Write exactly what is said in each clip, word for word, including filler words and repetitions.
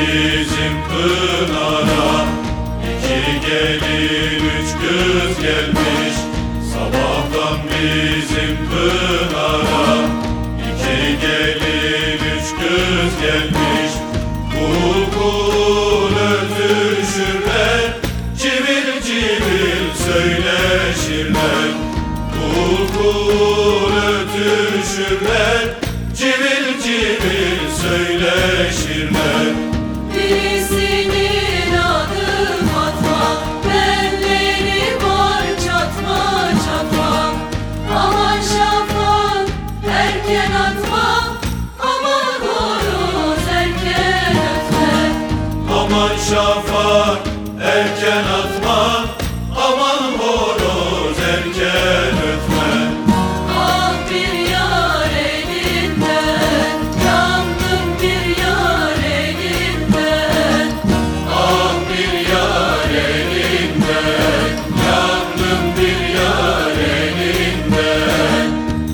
bizim Pınar'a, iki gelin üç kız gelmiş. Sabahtan bizim Pınar'a, iki gelin üç kız gelmiş. Kul kul ötüşürler, civil civil söyleşirler. Kul kul ötüşürler, civil civil söyleşirler. Birisinin adı Fatma, belleri var çatma çatma. Aman şafak erken atma, aman horoz erken ötme. Aman şafak erken atma, aman horoz erken ötme. Ah bir yar elinden, yandım bir yar elinden. Ah bir yar elinden, yandım bir yar elinden.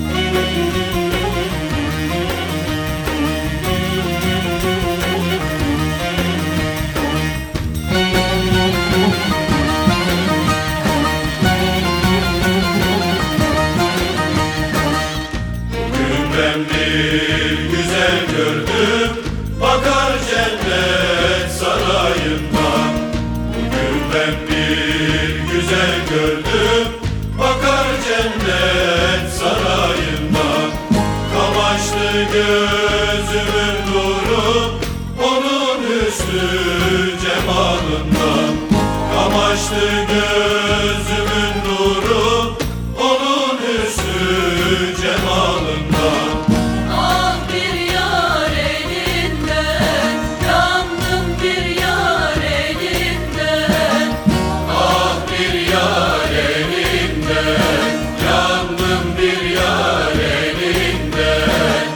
Bugün ben bir güzel gördüm, bakar cennet sarayından. Bugün ben bir güzel gördüm, bakar cennet sarayından. Kamaştı gözümün nuru, onun hüsnü cemalından. Kamaştı gözümün nuru, onun hüsnü cemalından. Ah bir yar elinden, yandım bir yar elinden. Ah bir yar elinden, yandım bir yar elinden.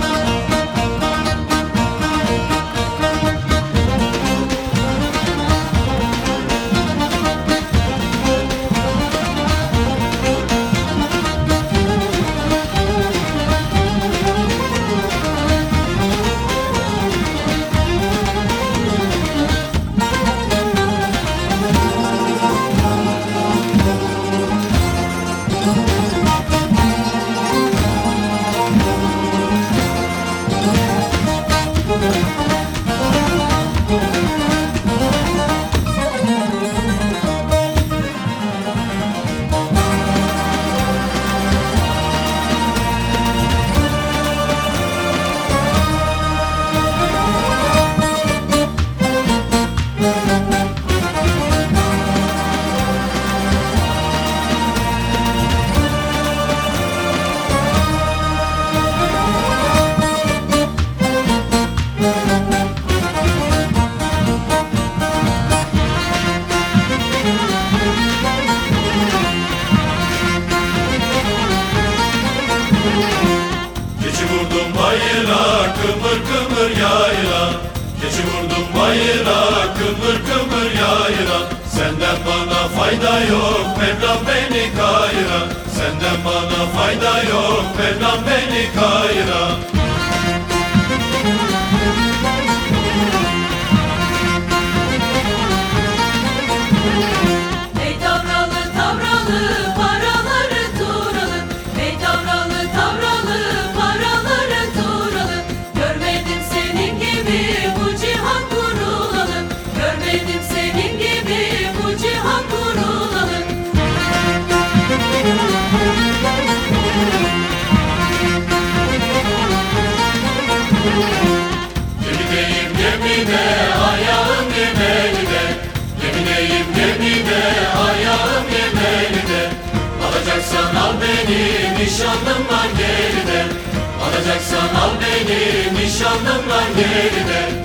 Keçi vurdum bayıra, kımır kımır yayla. Keçi vurdum bayıra, kımır kımır yayla. Senden bana fayda yok, Mevlam beni kayıra. Senden bana fayda yok, Mevlam beni kayıra. Ey tavralı tavralı paraları turalı. Ey tavralı tavralı paraları turalı. Görmedim senin gibi bu cihan kurulalı. Görmedim senin gibi bu cihan kurulalı. Gemideyim gemide, ayağım gemelide. Gemideyim gemide, ayağım gemelide. Alacaksan al beni, nişanlım var geride. Alacaksan al beni, nişanlım var geride.